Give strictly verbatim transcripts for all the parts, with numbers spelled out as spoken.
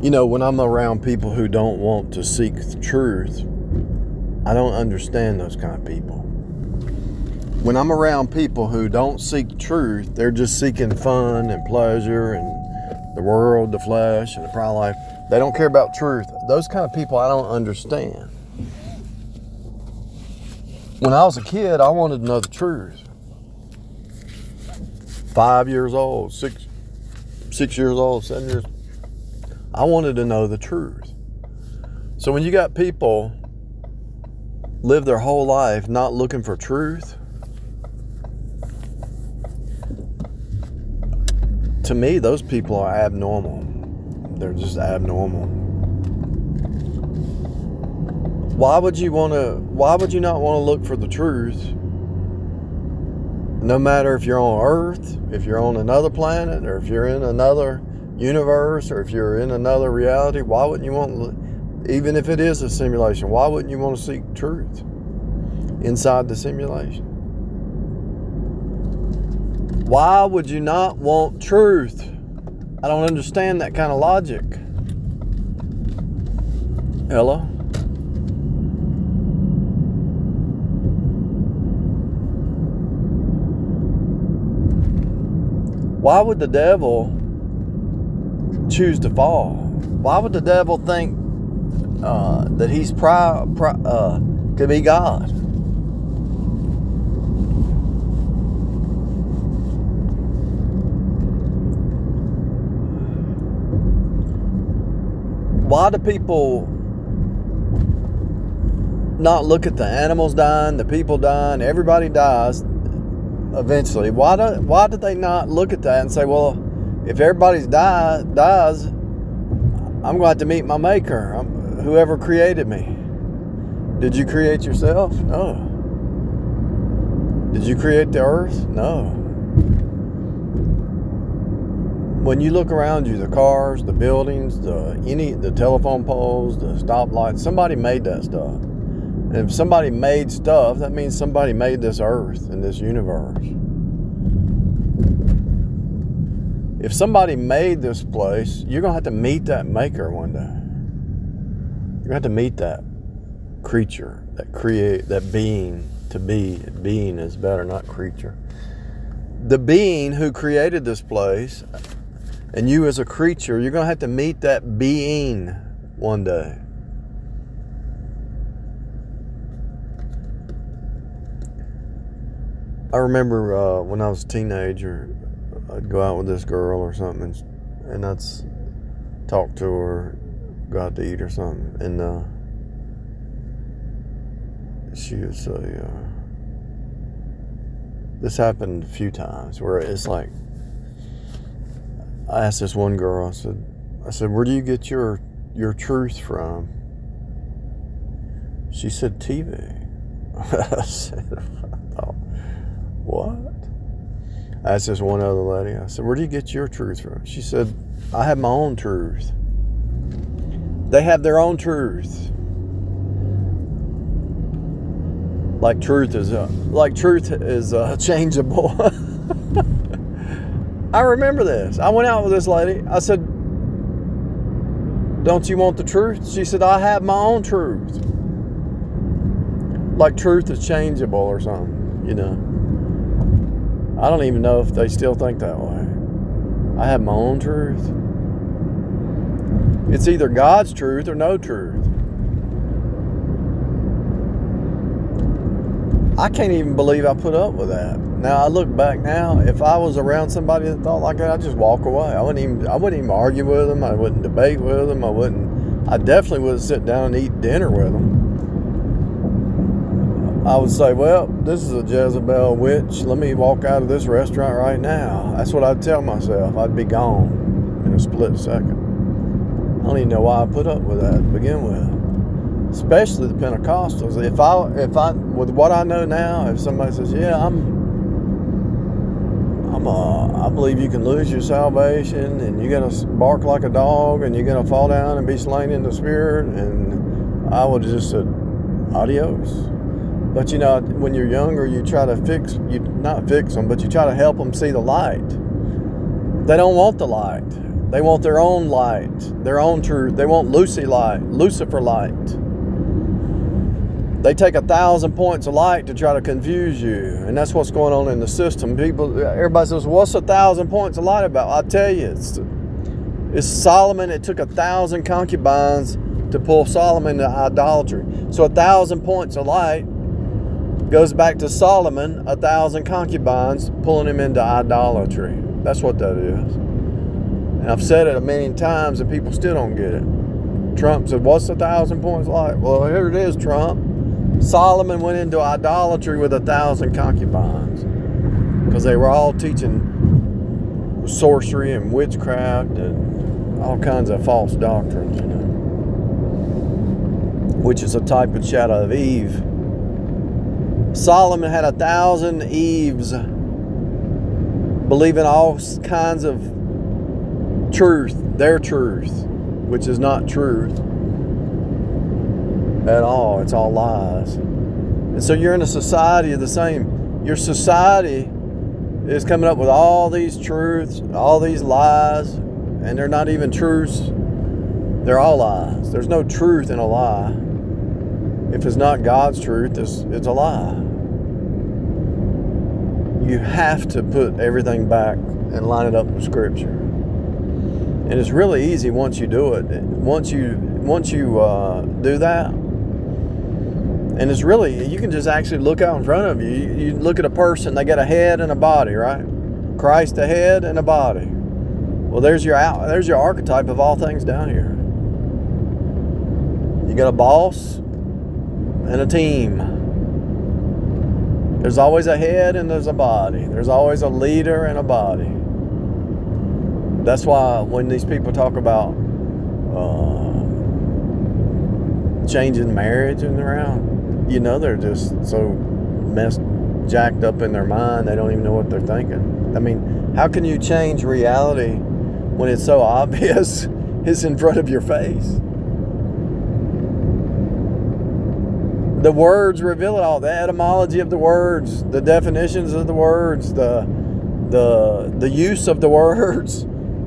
You know, when I'm around people who don't want to seek truth, I don't understand those kind of people. When I'm around people who don't seek truth, they're just seeking fun and pleasure and the world, the flesh, and the pride of life. They don't care about truth. Those kind of people I don't understand. When I was a kid, I wanted to know the truth. Five years old, six, six years old, seven years. I wanted to know the truth. So when you got people live their whole life not looking for truth, to me, those people are abnormal. They're just abnormal. Why would you want to, why would you not want to look for the truth? No matter if you're on Earth, if you're on another planet, or if you're in another universe, or if you're in another reality, why wouldn't you want, even if it is a simulation, why wouldn't you want to seek truth inside the simulation? Why would you not want truth? I don't understand that kind of logic. Hello? Why would the devil choose to fall? Why would the devil think uh, that he's pri- pri- uh, could be God? Why do people not look at the animals dying, the people dying, everybody dies eventually? Why do why did they not look at that and say, well, if everybody's die, dies, I'm going to have to meet my maker, I'm, whoever created me. Did you create yourself? No. Did you create the earth? No. When you look around you, the cars, the buildings, the any the telephone poles, the stoplights, somebody made that stuff. And if somebody made stuff, that means somebody made this earth and this universe. If somebody made this place, you're going to have to meet that maker one day. You're going to have to meet that creature, that create, that being, to be. Being is better, not creature. The being who created this place, and you as a creature, you're going to have to meet that being one day. I remember uh, when I was a teenager, I'd go out with this girl or something, and, and I'd talk to her, go out to eat or something, and uh, she would say, uh, this happened a few times, where it's like, I asked this one girl, I said, I said, where do you get your your truth from? She said, T V. I said, I thought, what? I asked this one other lady, I said, where do you get your truth from? She said, I have my own truth. They have their own truth. Like truth is, uh, like truth is uh, changeable. I remember this. I went out with this lady. I said, don't you want the truth? She said, I have my own truth. Like truth is changeable or something, you know. I don't even know if they still think that way. I have my own truth. It's either God's truth or no truth. I can't even believe I put up with that. Now I look back now, if I was around somebody that thought like that, I'd just walk away. I wouldn't even I wouldn't even argue with them. I wouldn't debate with them. I wouldn't I definitely wouldn't sit down and eat dinner with them. I would say, well, this is a Jezebel witch. Let me walk out of this restaurant right now. That's what I'd tell myself. I'd be gone in a split second. I don't even know why I put up with that to begin with. Especially the Pentecostals. If I, if I, with what I know now, if somebody says, yeah, I'm, I'm, uh, I believe you can lose your salvation, and you're gonna bark like a dog, and you're gonna fall down and be slain in the spirit, and I would have just said, adios. But you know, when you're younger, you try to fix, you not fix them, but you try to help them see the light. They don't want the light. They want their own light, their own truth. They want Lucy light, Lucifer light. They take a thousand points of light to try to confuse you. And that's what's going on in the system. People, everybody says, what's a thousand points of light about? I'll tell you, it's, it's Solomon. It took a thousand concubines to pull Solomon into idolatry. So a thousand points of light goes back to Solomon, a thousand concubines pulling him into idolatry. That's what that is. And I've said it a million times and people still don't get it. Trump said, what's a thousand points of light? Well, here it is, Trump. Solomon went into idolatry with a thousand concubines because they were all teaching sorcery and witchcraft and all kinds of false doctrines, you know, which is a type and shadow of Eve. Solomon had a thousand Eves believing all kinds of truth, their truth, which is not truth at all. It's all lies. And so you're in a society of the same. Your society is coming up with all these truths, all these lies, and they're not even truths. They're all lies. There's no truth in a lie. If it's not God's truth, it's, it's a lie. You have to put everything back and line it up with Scripture. And it's really easy once you do it. Once you once you uh, do that, and it's really, you can just actually look out in front of you. You, you look at a person, they got a head and a body, right? Christ a head and a body. Well, there's your out, there's your archetype of all things down here. You got a boss and a team. There's always a head and there's a body. There's always a leader and a body. That's why when these people talk about uh, changing marriage and around, you know, they're just so messed, jacked up in their mind, they don't even know what they're thinking. I mean, how can you change reality when it's so obvious it's in front of your face? The words reveal it all. The etymology of the words, the definitions of the words, the the the use of the words.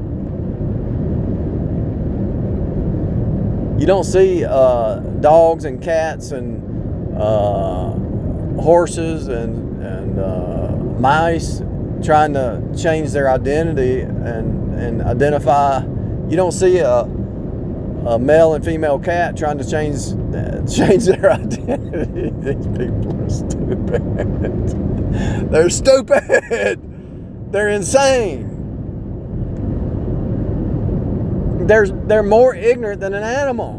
You don't see uh, dogs and cats and uh, horses and and uh, mice trying to change their identity and and identify. You don't see a, a male and female cat trying to change uh, change their identity. These people are stupid. They're stupid. They're insane. They're, they're more ignorant than an animal.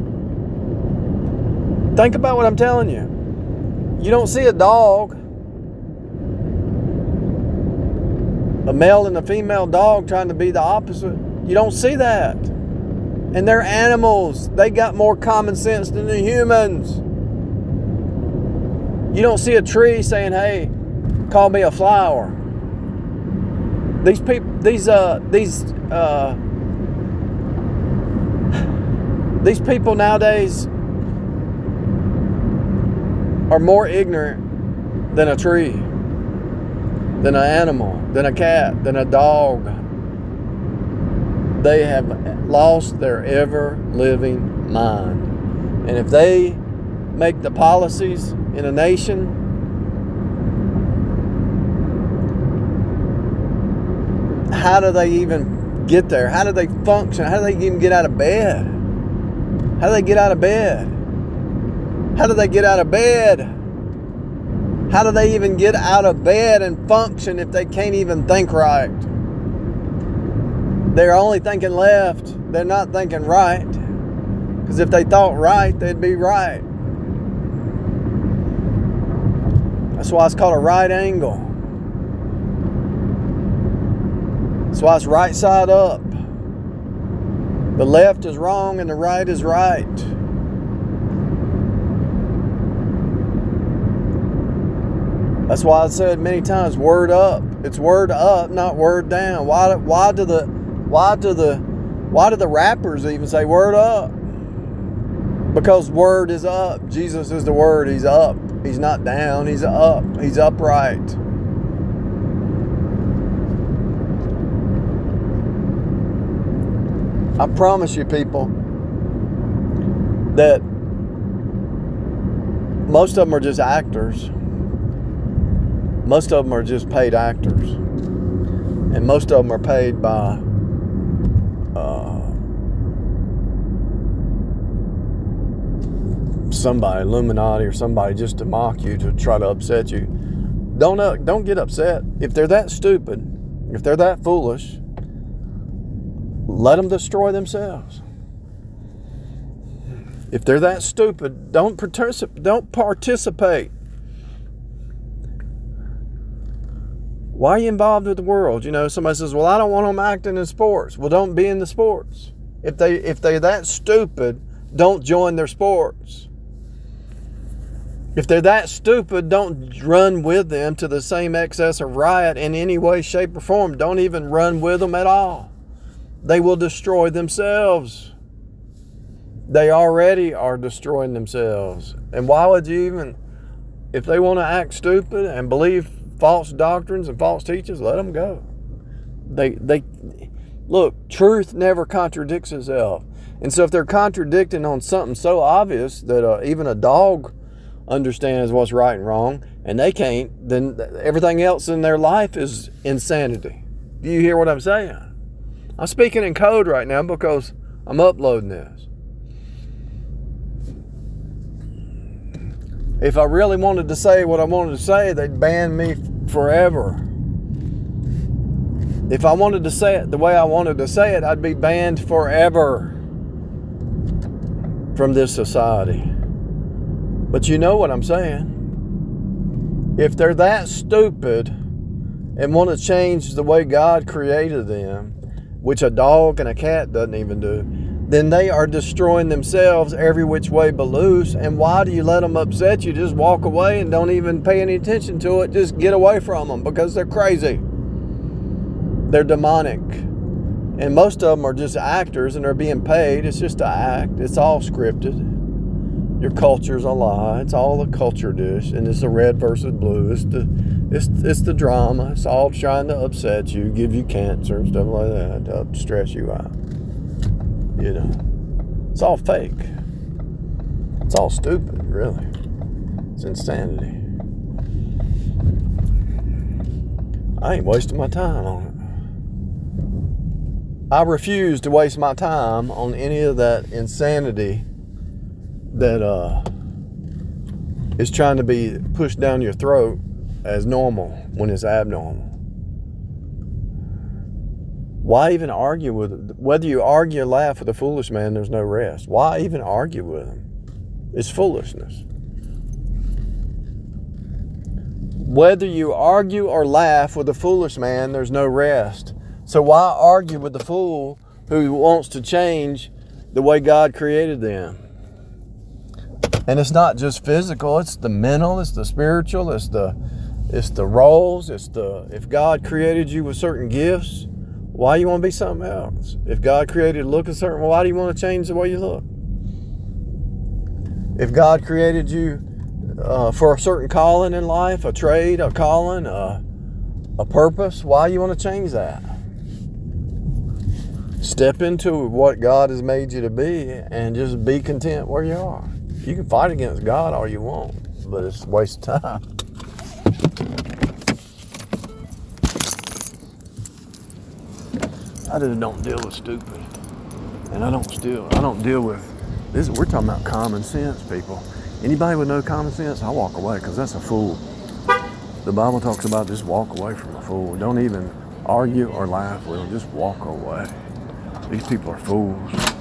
Think about what I'm telling you. You don't see a dog, a male and a female dog trying to be the opposite. You don't see that. And they're animals. They got more common sense than the humans. You don't see a tree saying, hey, call me a flower. These people, these, uh, these, uh, These people nowadays are more ignorant than a tree, than an animal, than a cat, than a dog. They have lost their ever-living mind. And if they make the policies in a nation, how do they even get there? How do they function? How do they even get out of bed? How do they get out of bed? How do they get out of bed? How do they even get out of bed and function if they can't even think right? They're only thinking left. They're not thinking right. Because if they thought right, they'd be right. That's why it's called a right angle. That's why it's right side up. The left is wrong and the right is right. That's why I said many times, word up. It's word up, not word down. Why? Why do the? Why do the? Why do the rappers even say word up? Because word is up. Jesus is the word. He's up. He's not down. He's up. He's upright. I promise you, people, that most of them are just actors. Most of them are just paid actors. And most of them are paid by uh, somebody, Illuminati or somebody, just to mock you, to try to upset you. Don't, uh, don't get upset. If they're that stupid, if they're that foolish, let them destroy themselves. If they're that stupid, don't participate. Don't participate. Why are you involved with the world? You know, somebody says, well, I don't want them acting in sports. Well, don't be in the sports. If they if they're that stupid, don't join their sports. If they're that stupid, don't run with them to the same excess of riot in any way, shape, or form. Don't even run with them at all. They will destroy themselves. They already are destroying themselves. And why would you even, if they want to act stupid and believe false doctrines and false teachings, let them go. They, they, look, truth never contradicts itself. And so if they're contradicting on something so obvious that uh, even a dog understands what's right and wrong, and they can't, then everything else in their life is insanity. Do you hear what I'm saying? I'm speaking in code right now because I'm uploading this. If I really wanted to say what I wanted to say, they'd ban me forever. If I wanted to say it the way I wanted to say it, I'd be banned forever from this society. But you know what I'm saying. If they're that stupid and want to change the way God created them, which a dog and a cat doesn't even do, then they are destroying themselves every which way but loose. And why do you let them upset you? Just walk away and don't even pay any attention to it. Just get away from them because they're crazy. They're demonic. And most of them are just actors and they're being paid. It's just an act. It's all scripted. Your culture's a lie. It's all a culture dish. And it's the red versus blue. It's the It's, it's the drama. It's all trying to upset you, give you cancer and stuff like that, to stress you out. You know, it's all fake. It's all stupid, really. It's insanity. I ain't wasting my time on it. I refuse to waste my time on any of that insanity that uh, is trying to be pushed down your throat as normal when it's abnormal. Why even argue with it? Whether you argue or laugh with a foolish man, there's no rest. Why even argue with him? It's foolishness. Whether you argue or laugh with a foolish man, there's no rest. So why argue with the fool who wants to change the way God created them? And it's not just physical, it's the mental, it's the spiritual, it's the It's the roles. It's the, if God created you with certain gifts, why do you want to be something else? If God created you to look a certain way, why do you want to change the way you look? If God created you uh, for a certain calling in life, a trade, a calling, a, a purpose, why do you want to change that? Step into what God has made you to be and just be content where you are. You can fight against God all you want, but it's a waste of time. I just don't deal with stupid, and I don't still. I don't deal with this. We're talking about common sense, people. Anybody with no common sense, I walk away because that's a fool. The Bible talks about just walk away from a fool. Don't even argue or laugh with them. Just walk away. These people are fools.